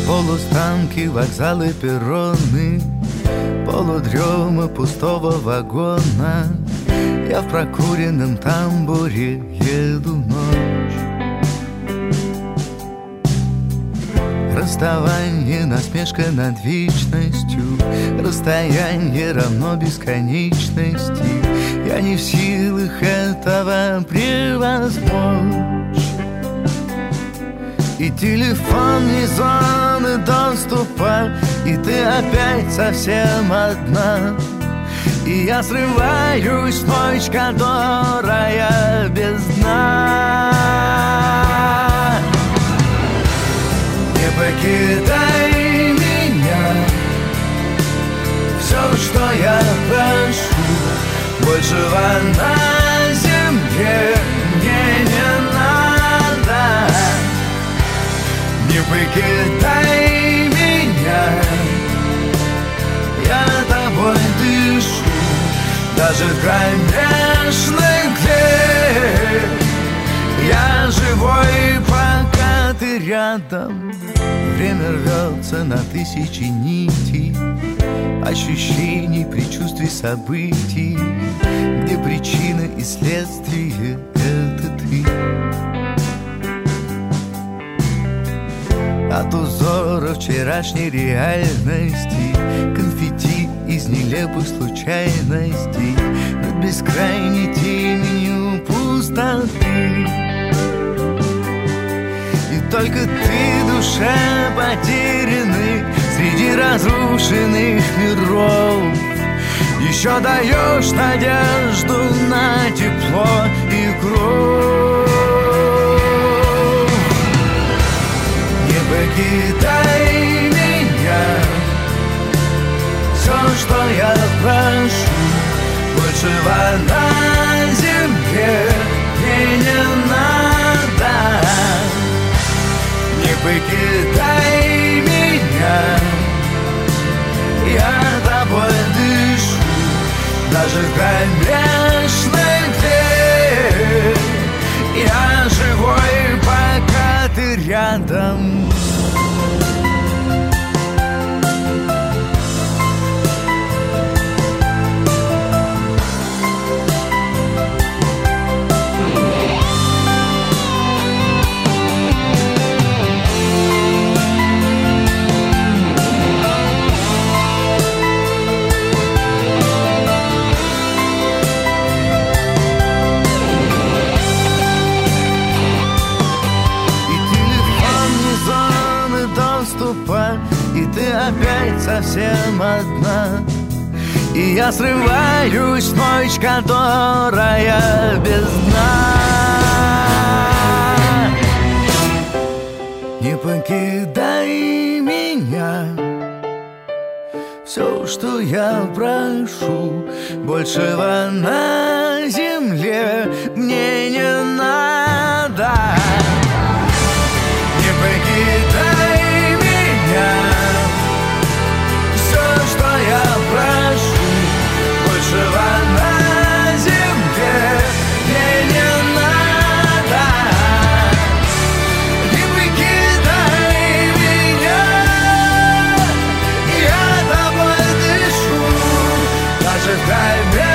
Полустанки, вокзалы, перроны, полудрема пустого вагона. Я в прокуренном тамбуре еду ночь. Расставание, насмешка над вечностью. Расстояние равно бесконечности. Я не в силах этого превозмочь. И телефон не зоны доступа, и ты опять совсем одна. И я срываюсь в ночь, которая без дна. Не покидай меня, все, что я прошу, большего на земле мне не надо. Не покидай меня, я тобой дышу, даже в кромешной мгле. Я живой, пока ты рядом. Время рвется на тысячи нитей, ощущений, предчувствий, событий, где причина и следствие — это ты. От узора вчерашней реальности, конфетти из нелепых случайностей, над бескрайней теменью пустоты. И только ты, душа, потерянный среди разрушенных миров, еще даешь надежду на тепло и кровь. Не покидай меня, все, что я прошу, большего на земле мне не надо. Не покидай меня, я тобой дышу, даже в кромешной мгле. Я живой, пока ты рядом. И ты опять совсем одна. И я срываюсь в ночь, которая без дна. Не покидай меня, все, что я прошу, большего на земле мне не надо. Не покидай меня, все, что я прошу, большего на земле мне не надо. Не покидай меня, я тобой дышу, даже в крови.